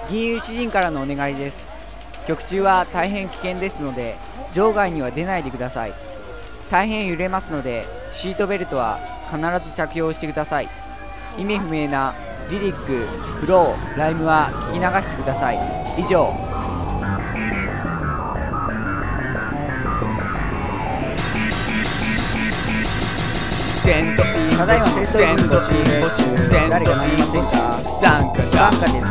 銀融詩人からのお願いです。曲中は大変危険ですので場外には出ないでください。大変揺れますのでシートベルトは必ず着用してください。意味不明なリリック、フロー、ライムは聞き流してください。以上。ただいまセントイン募集。誰がなりませんか？参加です。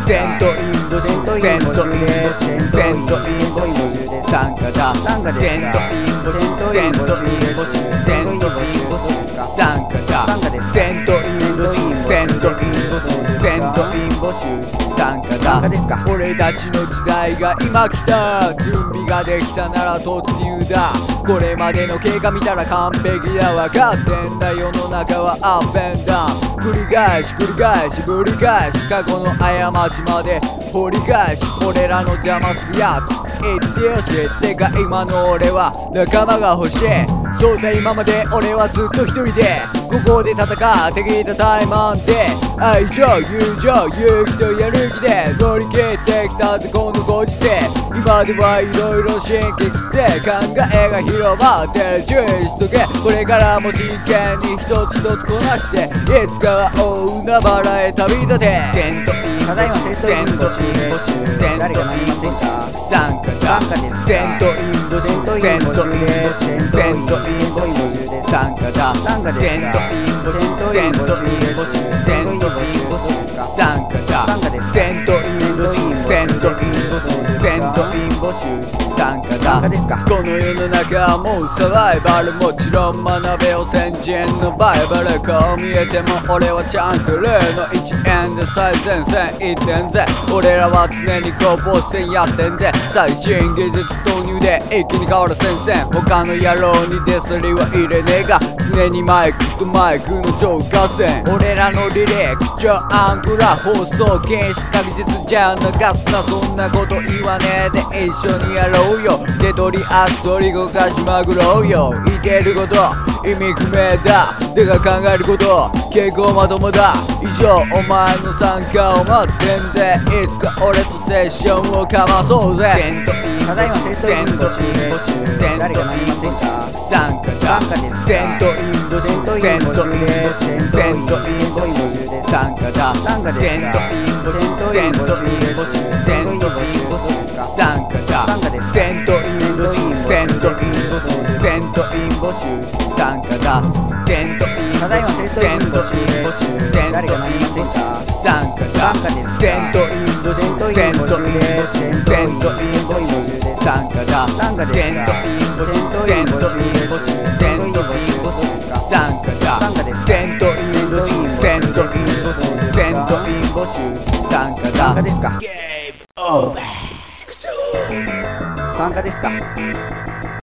セントイン募集です。セントイン募集です。参加だ。セントイン募集。セントイン募集。セントイン募集ですか？参加だ。セントイン募集。セントイン募集。セントイン募集。参加だ。俺たちの時代が今来た。準備ができたなら突入だ。これまでの経過見たら完璧だ。分かってんだ世の中はアップエンダウン。繰り返しぶり返し過去の過ちまで掘り返し、俺らの邪魔するやつ言ってよし。ってか今の俺は仲間が欲しい。そうさ今まで俺はずっと一人でここで戦ってきたタイマンで愛情友情勇気とやる気で乗り切ってきたぜこのご時世。今ではいろいろ神経質で考えが広まってる。注意しとけこれからも真剣に一つ一つこなしていつかは大海原へ旅立て。ただいまセントイン募集。誰がなりませんか？参加です。セントイン募集。セントイン募集。セントイン募集です。参加だ。セントイン募集。セントイン募集。セントイン募集ですか？参加だ。セントイン募集。セントイン募集。セントイン募集。参加だ。この世の中はもうサバイバル。もちろん学べよ先人のバイバル。こう見えても俺はチャンクルーの1円で最前線行ってんぜ。俺らは常に攻防戦やってんぜ。最新技術導入で一気に変わる戦線。他の野郎にデスリは入れねえが常にマイクとマイクの超合戦。俺らのリリック超アングラ放送禁止確実じゃ流すな。そんなこと言わねえで一緒にやろうよ。手取り足取り動かしまぐろうよ。言ってること意味不明だ。てか考えること結構まともだ。以上お前の参加を待ってんぜ。いつか俺とセッションをかまそうぜ。ただいまセントイン募集。誰がなりませんか？参加です。セントイン募集。セントイン募集。セントイン募集です。参加だ。セントイン募集。セントイン募集。セントイン募集ですか？参加だ。セントイン募集。セントイン募集。セントイン募集。参加だ。セントインただいまセントイン募集。誰がなりませんか？参加です。セントイン募集。セントイン募集。セントイン募集です。参加だ。セントイン募集。セントイン募集。セントイン募集ですか？参加だ。セントイン募集。セントイン募集。セントイン募集。参加だ。参加ですか？